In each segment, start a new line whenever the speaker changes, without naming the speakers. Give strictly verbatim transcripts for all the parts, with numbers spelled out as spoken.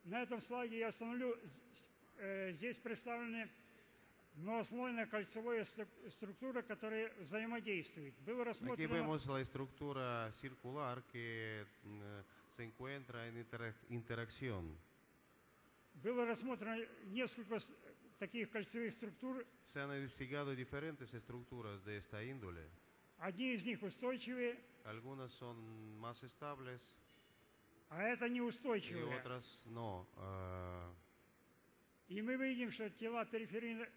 На этом слайде я остановлю. Здесь представлены многослойная кольцевая структура, которая взаимодействует. Было
Aquí
рассмотрено,
vemos la estructura circular que mm, se encuentra en intera- interacción.
было рассмотрено несколько с- таких кольцевых структур.
Se han investigado diferentes estructuras de esta índole.
Одни из них устойчивые,
Algunas son más estables
а это
y
неустойчивые.
otras no. Ah,
И мы видим, что тела периферийно...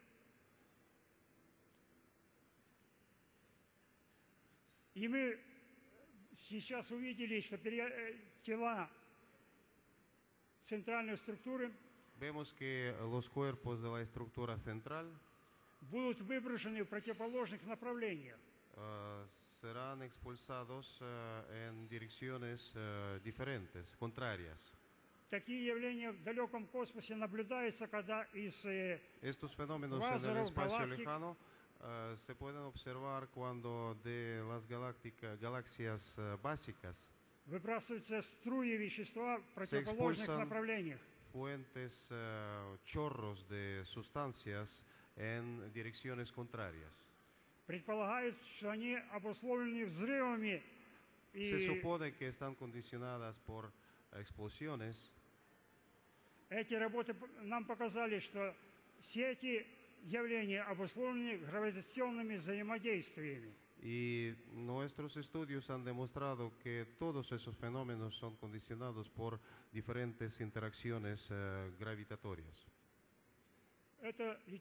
И мы сейчас увидели, что пере- э, тела центральной структуры
vemos que los cuerpos de la estructura central
будут выброшены в противоположных направлениях.
ah, serán expulsados ah, en direcciones ah, diferentes, contrarias.
Такие явления в далеком космосе наблюдаются, когда из э,
Estos fenómenos en el
Quasarov,
espacio
galáctic-
lejano ah, se pueden observar cuando de las galáctica- galaxias ah, básicas
выбрасываются струи вещества в противоположных
expulsan
направлениях.
fuentes, ah, chorros de sustancias en direcciones contrarias.
Предполагают, что они обусловлены взрывами
Se
и
supone que están condicionadas por explosiones.
эти работы п- нам показали, что все эти явления обусловлены гравитационными взаимодействиями.
Y nuestros estudios han demostrado que todos esos fenómenos son condicionados por diferentes interacciones eh, gravitatorias.
Это